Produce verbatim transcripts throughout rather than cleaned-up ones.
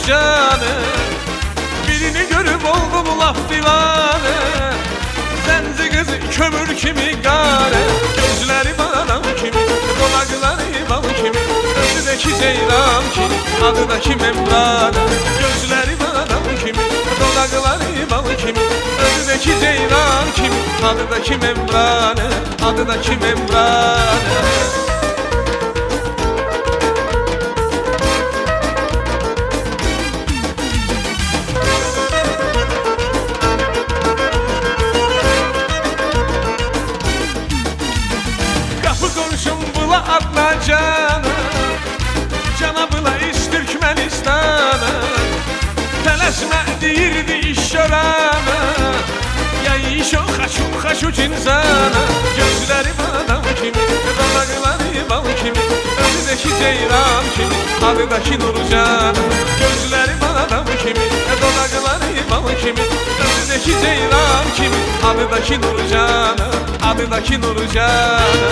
canı. Birini görüp oldum laf divane. Zenci kızı kömür kimi gare. Gözleri badam kimi, dolakları bal kimi. Özüdeki ceylan kimi, adıdaki membrane. Gözleri badam kimi, dolakları bal kimi. Özüdeki ceylan kimi, adıdaki membrane. Adıdaki membrane. Atla canı, Canabıla iş Türkmenistanı. Tələsmə deyirdi iş yoranı. Ya iş o xaşu xaşu cinzanı. Gözləri badam kimi, dalaqları bal kimi. Özüdeki ceylan kimi, adıdaki Nurcanı. Gözləri badam kimi, dalaqları bal kimi. Özüdeki ceylan kimi, adıdaki Nurcanı. Adıdaki Nurcanı.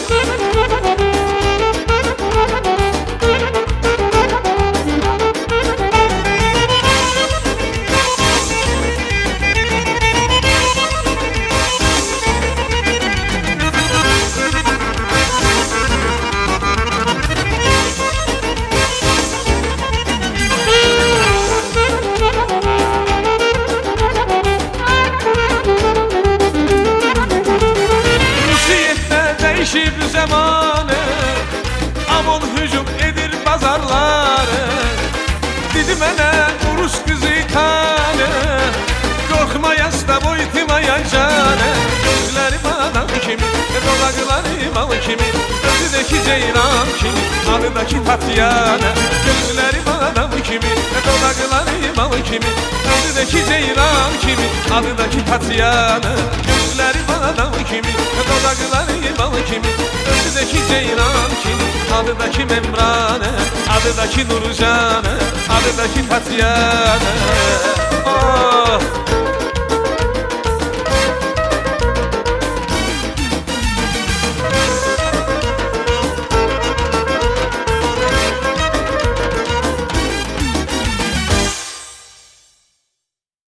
Değişir zamanı, Amon hücum edir pazarları. Dedi mənə Urus kızı tanı, korkma yasta boyutmaya canı. Gözleri badam kimi, dolakları bal kimi. Özüdeki ceylan kimi, adıdaki Tatyana. Gözleri badam kimi, dolakları bal kimi. Özüdeki ceylan kimi, adıdaki Tatyana. Gözleri badam kimi, dolakları bal kimi. Özüdeki ceylan kimi, adıdaki membrane. Adıdaki Nurcanı, adıdaki Tatyana. Oh.